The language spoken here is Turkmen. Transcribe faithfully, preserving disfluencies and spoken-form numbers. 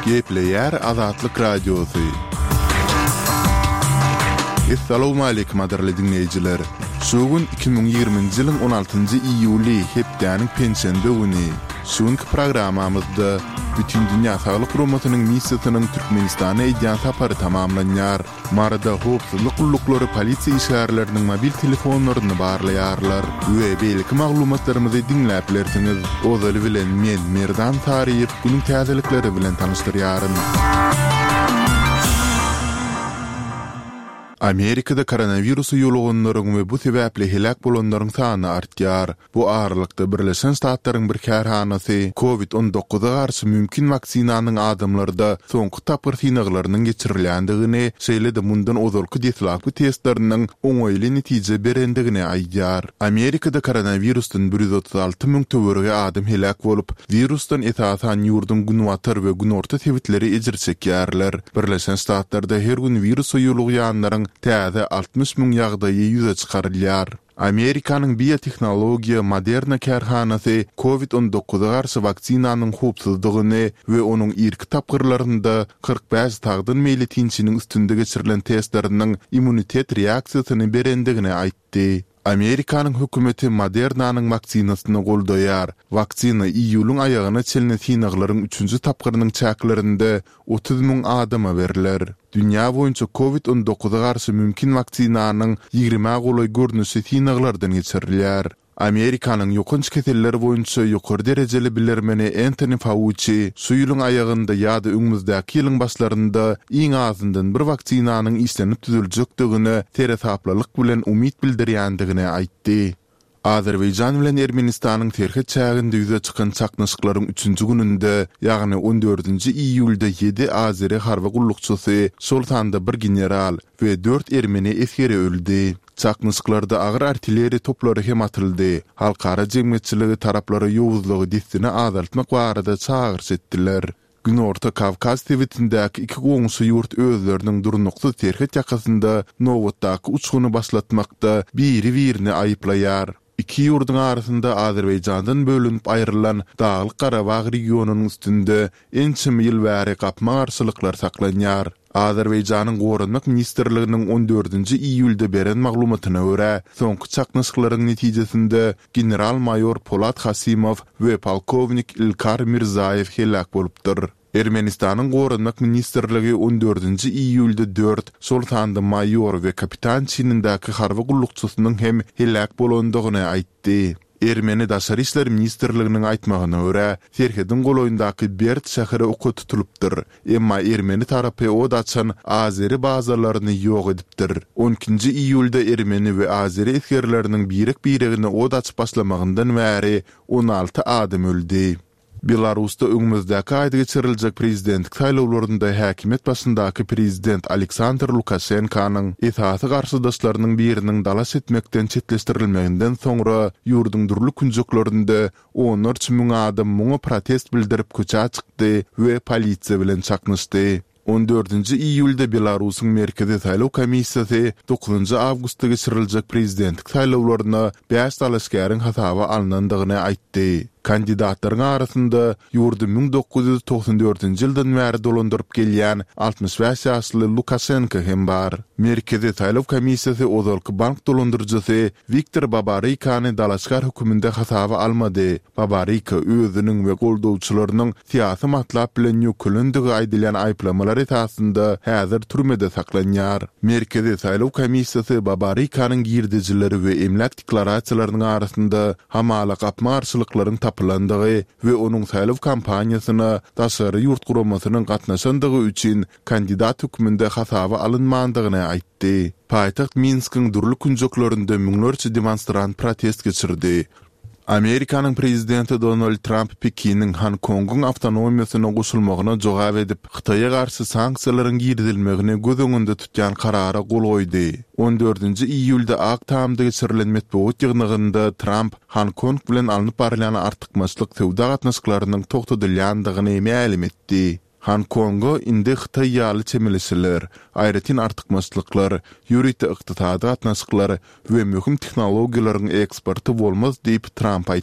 Gepleyer Azatlyk Radiosu. Assalamu alaykum adarly dinleyijiler. Şugun iki bin ýygrymynjy ýylyň on altynjy iýuly hepdäniň pensiýende güni. Şuňky programamyzda bütün dünýä saglyk guramatynyň missiýasynyň Türkmenistana eýdýän sapary tamamlanýar. Marada howpsuzlyk gullukları polisiýa işgärleriniň mobil telefonlaryny barlaýarlar we beýleki maglumatlarymyzy dinläp bilersiňiz. Ozaly bilen men Merdan Taryýew günüň täzelikleri bilen tanyşdyrýaryn. Amerikada koronavirusu ýoluganlaryň we bu sebäple helak bolanlaryň sany artýar. Bu aralykda Birleşen Ştatlaryň bir kärhanasy covid on dokuza garşy mümkin vaksinanyň adamlarda soňky tapyr synaglarynyň geçirilýändigini, şeýle-de mundan ozalky detlapy testleriniň oňaýly netije berendigini aýdýar. Amerikada koronavirusdan bir yüz otuz alty müň töwerge adam helak bolup, virusdan esasan ýurdun günwatar we günorta sebitleri ejir çekýärler. Birleşen Ştatlarda her gün virus ýolugýanlaryň täze altmış müň ýagdaýy ýüze çykarylýar. Amerikanyň biotehnologiýa Moderna kärhanasy covid on dokuza garşy vaksinanyň howpsuzlygyny we onuň ilk tapgyrlarynda kırk beş tagdyn meýli tinçiniň üstünde geçirilen testleriniň immunitet reaksiýasyny berendigini aýtdy. Amerikanyň hökümeti Modernanyň vaksinasyny goldaýar. Vaksina iýulyň aýagyna çelne synaglaryň üçünji tapgyrynyň çäklerinde otuz müň adama beriler. Dünya boýunça covid on dokuza garşy mümkin vaksinanyň ýygrima golay görnüşi synaglardan geçirilýär. Amerikanyň ýokunç keselleri boýunça ýokary derejeli bilermeni Anthony Fauci şu ýylyň aýagynda ýa-da öňümüzdäki ýylyň başlarynda iň azyndan bir vaksinanyň islenip düzüljekdigini teresaplalyk bilen umyt bildirýändigini aýtdy. Azerbaýjan bilen Ermenistanyň terhet çäginde ýüze çykan çaknaşyklaryň üçünji gününde, ýagny on dördünji iýulda ýedi Azeri harby gullukçysy, şol sanda bir general we dört ermeni esgeri öldi. Çaknaşyklarda agyr artilleriýa toplary hem atyldy. Halkara jemgyýetçiligi taraplary ýowuzlygy destini azaltmak barada çağırş etdiler. Günorta Kavkaz tewitindäki iki goňşy ýurt özleriniň durnukly terhet ýakasynda nowatdaky uçguny başlatmakda biri-birini aýyplaýar. İki ýurdun arasynda Azerbaýjandan bölünip aýrylan Dağlyk Garabağ regionunyň üstünde ençim ýyl bäri gapma garşylyklar saklanýar. Azerbaýjanyň Gorunmak ministrliginiň on dördünji iýulda beren maglumatyna görä, soňky çaknaşyklaryň netijesinde general-mayor Polat Hasimow we polkovnik İlkar Mirzayew helak bolupdyr. Ermenistanyň Gorunmak ministrligi on dördünji iýulda dört soltanda mayor we kapitan çynyndaky harby gullukçysynyň hem helak bolandygyny aýtdy. Ermeni Daşary işler ministrliginiň aýtmagyna görä, Serhedin goloýundaky Bert şäheri oka tutulypdyr. Emma Ermeni tarapy od açan Azeri bazalaryny ýok edipdir. on ikinji iýulda Ermeni we Azeri esgerleriniň birek-biregine od açyp başlamagyndan bäri on alty adam öldi. Belarusda öňümüzdäki aýda geçiriljek prezidentlik saýlawlarynda häkimet başyndaky prezident Aleksandr Lukashenkanyň esasy garşydaşlarynyň biriniň dalas etmekden çetleşdirilmeginden soňra ýurdun durly künjeklerinde on üç müň adam muňa protest bildirip köçä çykdy we polisiýa bilen çaknaşdy. on dördünji iýulda Belarusyň merkezi saýlaw komissiýasy dokuzunji awgustda geçiriljek prezidentlik saýlawlaryna beş dalaşgäriň hasaby alnandygyny aýtdy. Kandidatlaryň arasynda ýurdu bin dokuz yüz toksan dördünji ýyldan bäri dolandyryp gelýän altmış beş ýaşly Lukashenko hem bar. Merkezi saýlaw komissiýasy ozalky bank dolandyrjysy Viktor Babarykany dalaşgar höküminde hasaby almady. Babaryka özüniň we goldowçylarynyň syýasy matlap bilen ýökülendigi aýdylýan aýplamalar esasında häzir türmede saklanýar. Merkezi saýlaw komissiýasy Babarykanyň girdijileri we emlak deklarasiýalarynyň arasynda hamala gapma garşylyklaryň tapylandygy we onuň saýlaw kampaniýasyna daşary ýurt guramasynyň gatnaşandygy üçin kandidat höküminde hasaby alynmandygyny aýtdy. Paýtaxt Minskiň durly künjeklerinde müňlerçe demonstrant protest geçirdi. Amerikanyň prezidenti Donald Trump Pekiniň Hong Kongyň awtonomiýasyna goşulmagyna jogap edip, Hytaýa garşy sanksiýalaryň girdilmegini göz öňünde tutýan karara gol goýdy. on dördünji iýulda Aktamda geçirilen metbuat ýygnygynda Trump Hong Kong bilen alınıp barılan artykmaçlyk sowda gatnaşyklarynyň togtadylýandygyny ma'lum etdi. Hong Kongo indi Hytaý ýaly çemilişler, aýratyn artykmaçlyklar, ýürüýte ykdysady gatnaşyklar we möhüm tehnologiýalaryň eksporty bolmaz diýip Trump aýtdy.